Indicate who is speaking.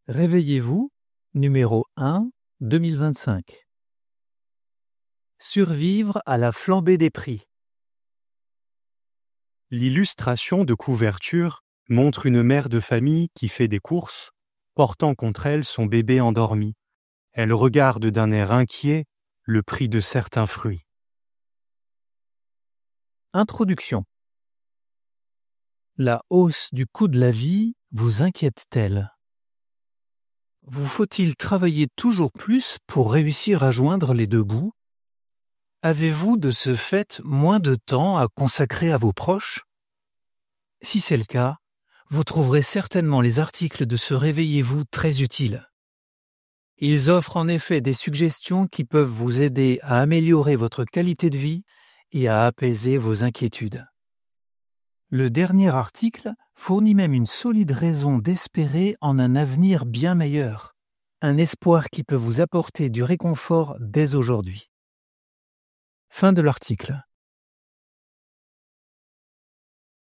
Speaker 1: Réveillez-vous, numéro 1, 2025. Survivre à la flambée des prix.
Speaker 2: L'illustration de couverture montre une mère de famille qui fait des courses, portant contre elle son bébé endormi. Elle regarde d'un air inquiet le prix de certains fruits.
Speaker 1: Introduction. La hausse du coût de la vie vous inquiète-t-elle? Vous faut-il travailler toujours plus pour réussir à joindre les deux bouts? Avez-vous de ce fait moins de temps à consacrer à vos proches? Si c'est le cas, vous trouverez certainement les articles de ce Réveillez-vous très utiles. Ils offrent en effet des suggestions qui peuvent vous aider à améliorer votre qualité de vie et à apaiser vos inquiétudes. Le dernier article fournit même une solide raison d'espérer en un avenir bien meilleur, un espoir qui peut vous apporter du réconfort dès aujourd'hui. Fin de l'article.